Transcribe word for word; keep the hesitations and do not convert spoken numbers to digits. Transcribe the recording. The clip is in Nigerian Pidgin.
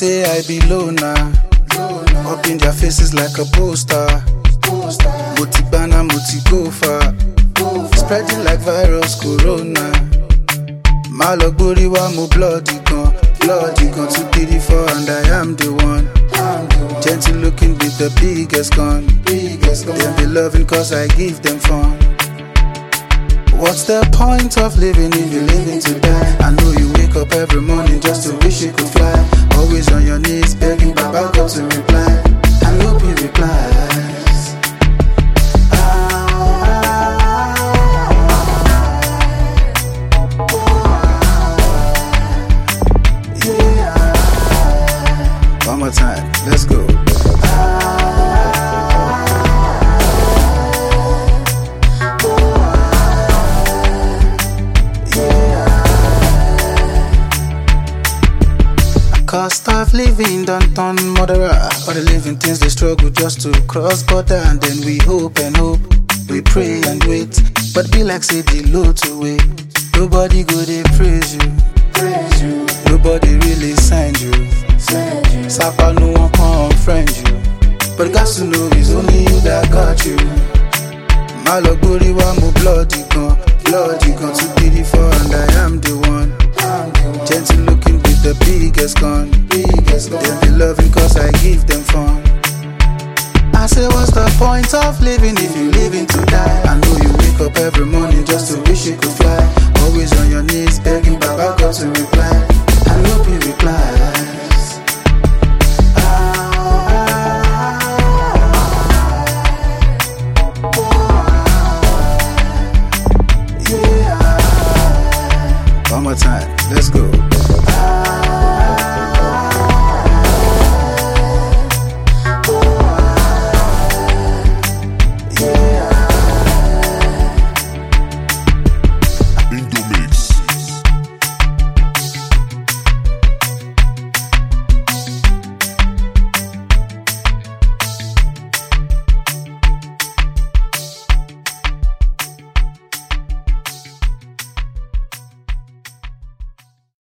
say I be loner, up in their faces like a poster. Motibana, motigofa, spreading like virus corona. Malagbori wa mo bloody gun, bloody gun too beautiful and I am the one. Gentle looking with the biggest gun, them be loving cause I give them fun. What's the point of living if you're living to die? I know you wake up every morning just to wish you could fly. Always on your knees begging Baba God to reply. I hope he replies. Yeah. One more time, let's go. Cost of living don't turn murderer. All the living things they struggle just to cross border. And then we hope and hope, we pray and wait. But be like say the low to wait. Nobody go they praise you, praise you. Nobody really send you, send you. Sapa no one come friend you. But got to know it's only you that got you. Malagbori wa mo bloody gun, bloody gun too beautiful and I am the one. Gentle looking with the biggest gun, biggest gun. They be loving cause I give them fun. I say what's the point of living if you living to die? I know you wake up every morning just to wish you could fly. Always on your knees begging Baba God to reply. I hope he replies.